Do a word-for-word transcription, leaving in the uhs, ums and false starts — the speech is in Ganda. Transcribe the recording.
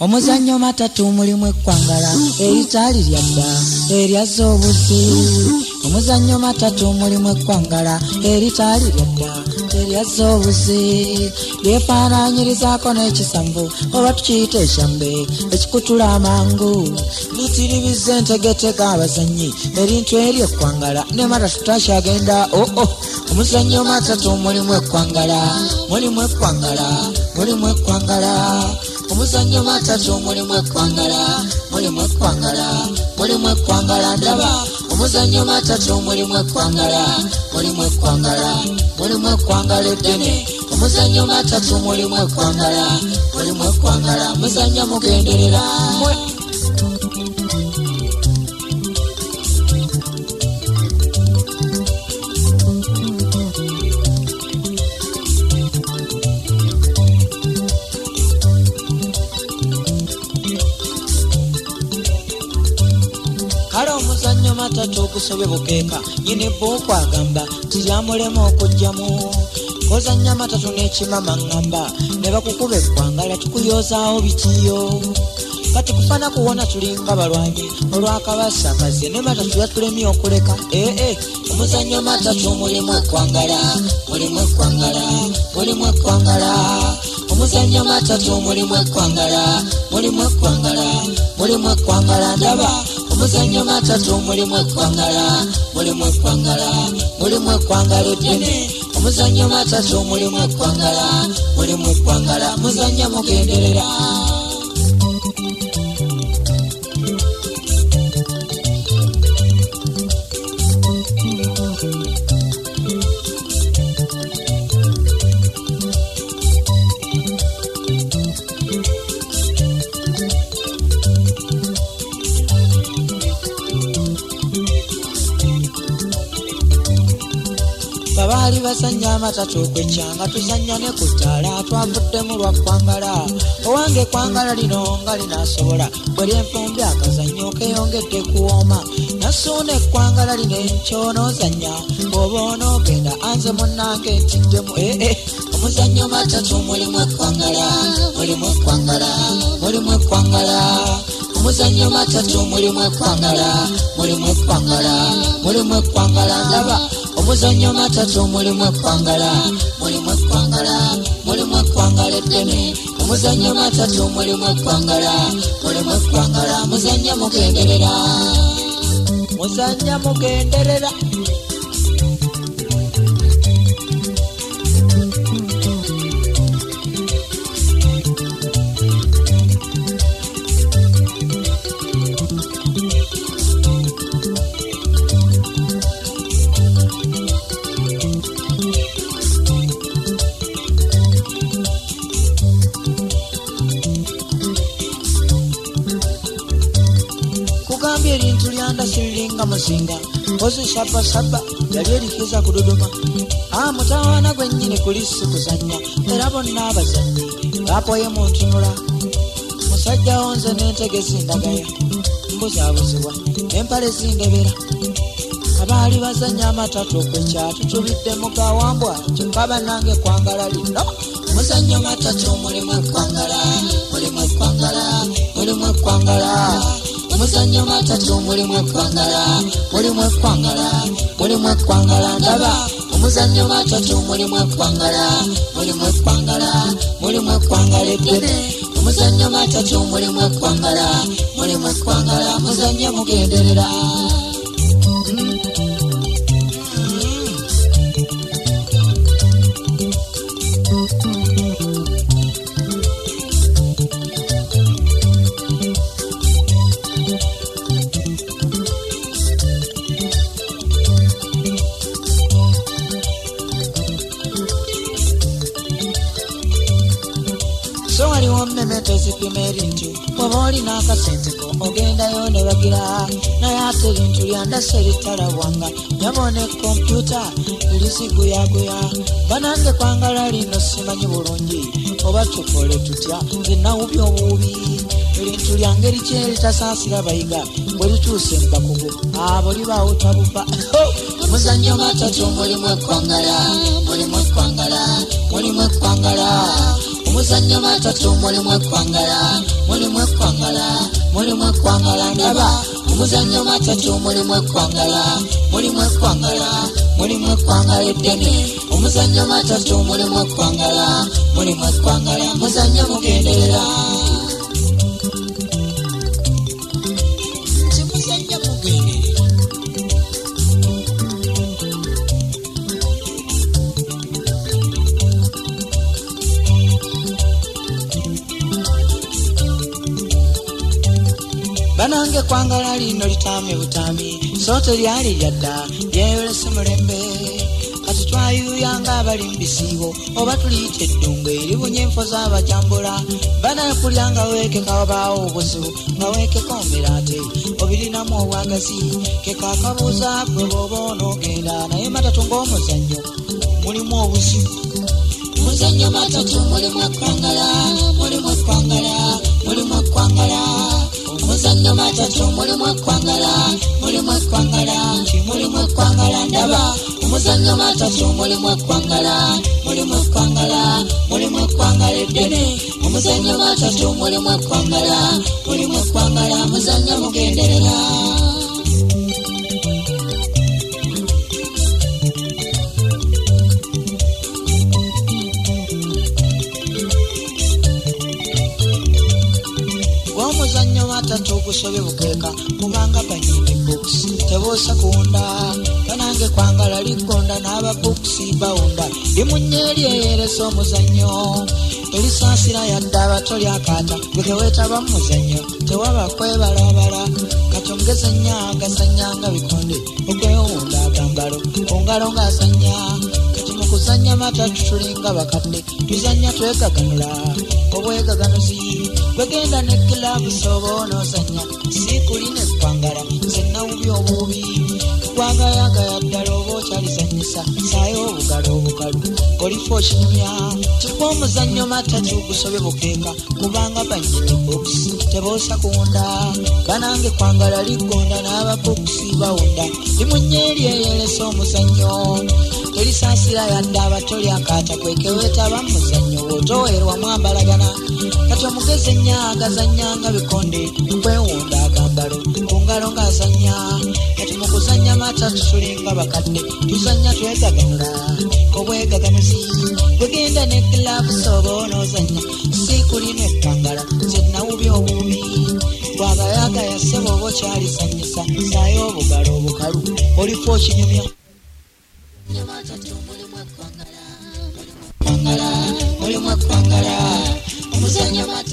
omuzannyo matatu mulimu ekwangala eritali lyadda eryazza obuzi omuzannyo matatu mulimu ekwangala eritali lyadda eryazza obuzi lyefaananyirizaako n'ekisambu oba tukiyita ekyambe ekikutula amangu litiribiza entegetega abazannyi erintu eryo ekwangala ne matatu takyagenda oo oh, oh. omuzannyo matatu mulimu ekwangala mulimu ekwangala mulimu ekwangala omuzannyo matatu mulimu ekwangala mulimu ekwangala mulimu ekwangala ndaba omuzannyo matatu mulimu ekwangala mulimu ekwangala mulimu ekwangala eddene omuzannyo matatu mulimu ekwangala mulimu ekwangala muzannyo mugenderera omuzannyo matatu okusobe bukeeka nyini bw'okwagamba tiryamulema okujjamu kozannya matatu n'ekimama ŋŋamba ne bakukuba ekwangala tukuyozaawo bitiyo kati kufana kuwona tulinga balwanyi olwakabasakaze ne matatu yatulemye okuleka ee omuzannyo matatu mulimu ekwangala mulimu ekwangala mulimu ekwangala omuzannyo matatu mulimu ekwangala mulimu ekwangala mulimu ekwangala ndaba omuzannyo matatu mulimu ekwangala mulimu ekwangala mulimu ekwangala eddene omuzannyo matatu mulimu ekwangala mulimu ekwangala muzannyo mugenderera babaali basanya amatatu okwekyanga tuzanya ne ku ttaala twavuddemu lwa kwangala owange ekwangala lino nga linaasobola bwe lyenfumbi akazannyo keeyongedde kuwooma nasuuna ekwangala lino enkyonozanya bw'oba onoogenda anze munnange ntiddemu ee omuzannyo matatu mulimu ekwangala mulimu ekwangala mulimu ekwangala omuzannyo matatu mulimu ekwangala mulimu ekwangala mulimu ekwangala ndaba omuzannyo matatu mulimu ekwangala mulimu ekwangala mulimu ekwangala eddene omuzannyo matatu mulimu ekwangala mulimu ekwangala muzannyo mugenderera muzannyo mugenderera erintu lyanda siriringa musinga ozi shabasaba yali erikiza kudodoma amutawana gwennyini kulisi kuzanya era bonna abazanyi bapoye mu ntunula musajja wonze n'entege zindagaya mbuzaabuzibwa empale zindebera abaali bazanya amatatu okwekyatu tubidde mugawambwa kyokaba nange kwangala lino muzannyo matatu mulimu ekwangala mulimu ekwangala mulimu ekwangala omuzannyo matatu mulimu ekwangala mulimu ekwangala mulimu ekwangala ndaba omuzannyo matatu mulimu ekwangala mulimu ekwangala mulimu ekwangala eddene omuzannyo matatu mulimu ekwangala mulimu ekwangala muzannyo mugenderera so waliwo mmeme tezipima erintu oba olina akasenteko ogendayo ne bagira naye ate erintu lyandase eritalabwanga nyabona ekompyuta liziguyaguya banange kwangala lino simanyi bulungi oba tukole tutya nze nawubi obuubi erintu lyange liki eritasaasira bayiga bwe lituuse mu bakugu abo libaawo tabuva omuzannyo matatu mulimu ekwangala mulimu ekwangala mulimu ekwangala omuzannyo matatu mulimu ekwangala mulimu ekwangala mulimu ekwangala ndaba omuzannyo matatu mulimu ekwangala mulimu ekwangala mulimu ekwangala eddene omuzannyo matatu mulimu ekwangala mulimu ekwangala muzannyo mugenderera muzannyo mugenderera banange kwangala lino litami butami sote lyali lyadda lyeyolese mulembe kati twayuyanga abalimbisiibo oba tuliyita eddungu eribunye enfo z'abajambula banaye kulyanga weeke kabaawo obuzibu nga weekeko mbirate obirinamu obwagazi kekakabuuza gwe bw'oba onoogenda naye matatu ng'omuzannyo mulimu obuzibu muzannyo matatu mulimu ekwangala mulimu ekwangala mulimu ekwangala omuzannyo matatu mulimu ekwangala mulimu ekwangala mulimu ekwangala ndaba omuzannyo matatu mulimu ekwangala mulimu ekwangala mulimu ekwangala eddene omuzannyo matatu mulimu ekwangala mulimu ekwangala muzannyo mugenderera omuzannyo matatu gusobe bukeeka kubanga banyini books teboosa kuwunda banange kwangala ligonda n'aba books bawunda limunye eryeyeresa omuzannyo erisaasira yadde abato lyakaata bwekewetaba mu muzannyo tewaba kwebalabala kati omugezi ennyanga asanyanga bikonde okwewunda agambalo ku ngalo ng'asanya kati mu kuzannya matatu tulinga bakadde tuzannya twegaganula obwegaganuzi begenda ne kilabu soba onoozannya sikulina ekwangala zenawubi obubi gwagayagaya ddala oba okyalizannyisa saayo obugalo obukalu olifa okinyumya kikuba omuzannyo matatu gusobe bukeeka kubanga bannyini books teboosa kuwunda banange kwangala ligonda n'aba books bawunda limunye eryeyeresa omuzannyo erisaasira yadde abato lyakaata kwekewetaba mu muzannyo bw'otoweerwa mwambalagana kati omugezi ennyaga azannyanga bikonde kwewunda agambalo ku ngalo ng'azannya kati mu kuzannya matatu tulinga bakadde tuzannya twegaganula obwegaganuzi bwegenda ne kilabu soba onoozannya sikulina ekwangala zenawubi obubi bwagayagaya ssebo oba okyalizannyisa saayo obugalo obukalu olifa okinyumya mulimu ekwangala mulimu ekwangala omuzannyo